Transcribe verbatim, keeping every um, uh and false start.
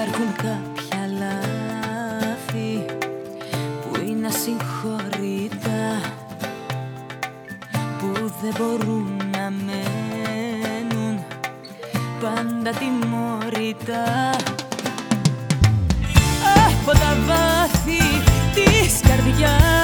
Υπάρχουν κάποια λάθη που είναι ασυγχωρητά, που δεν μπορούν να μένουν πάντα τιμωρητά. Από τα βάθη της καρδιάς